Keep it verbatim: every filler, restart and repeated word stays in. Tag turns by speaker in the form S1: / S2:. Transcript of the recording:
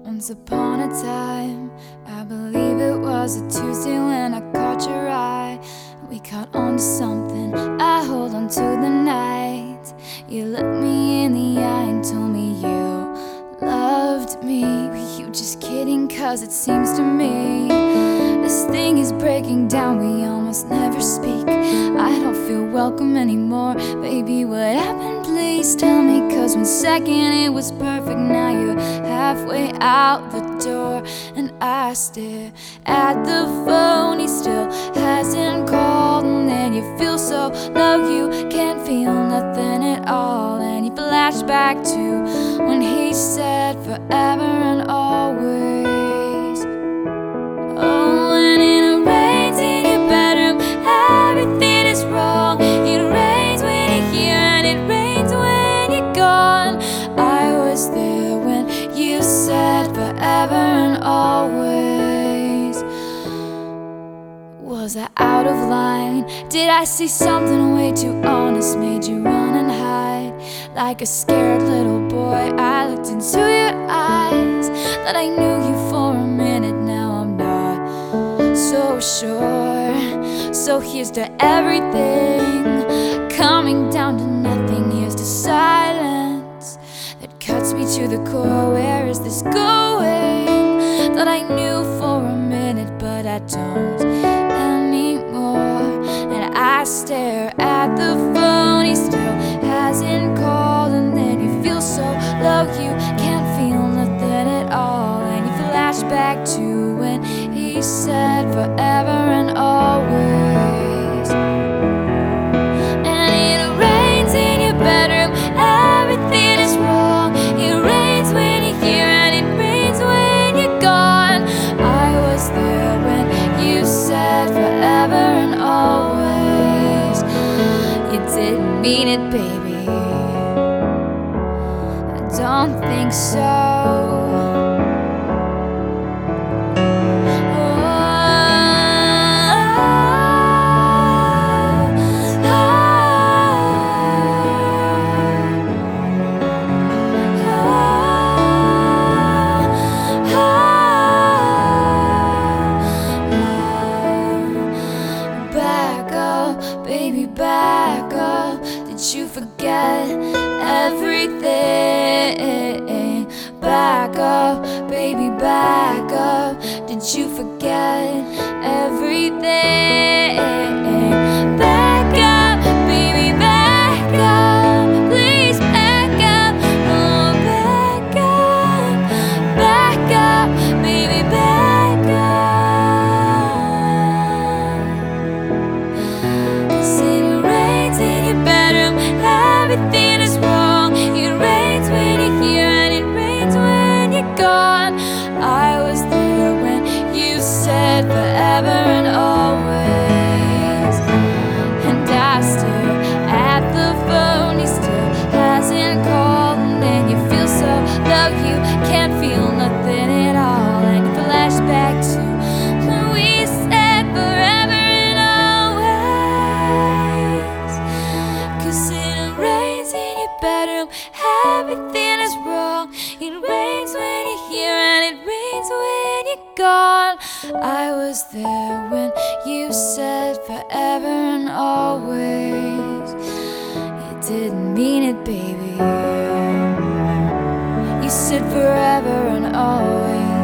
S1: Once upon a time, I believe it was a Tuesday when I caught your eye. We caught on to something, I hold on to the night. You looked me in the eye and told me you loved me. Were you just kidding? Cause it seems to me this thing is breaking down, we almost never speak. I don't feel welcome anymore. Baby, what happened? Please tell me. Cause one second it was perfect, now you're halfway out the door. And I stare at the phone, he still hasn't called. And then you feel so low, you can't feel nothing at all. And you flash back to when he said forever and always. Oh, and it rains in your bedroom, everything is wrong. It rains when you're here and it rains when you're gone. I was there when you said forever and always. Was I out of line? Did I see something way too honest? Made you run and hide like a scared little boy. I looked into your eyes, thought I knew you for a minute. Now I'm not so sure. So here's to everything coming down to nothing. Here's to silence that cuts me to the core. Where is this going? Thought I knew for a minute, but I don't anymore. And I stare at the phone, he still hasn't called. And then you feel so low, you can't feel nothing at all. And you flash back to when he said forever and always. And it rains in your bedroom, everything is wrong. It rains when you're here and it rains when you're gone. I was there when you said forever and always. You didn't mean it, baby, I don't think so. Baby, back up. Did you forget everything? Back up, baby, back up. Did you forget everything? Back up, baby, back up. Please back up. Oh, back up, back up, baby, back up. Everything is wrong. It rains when you're here and it rains when you're gone. I was there when you said forever and always. And I stare at the phone, he still hasn't called. And then you feel so low, you can't feel nothing at all. And you flash back to when we said forever and always. Cause it rains in your bedroom, everything is wrong. It rains when you're here and it rains when you're gone. I was there when you said forever and always. You didn't mean it, baby. You said forever and always.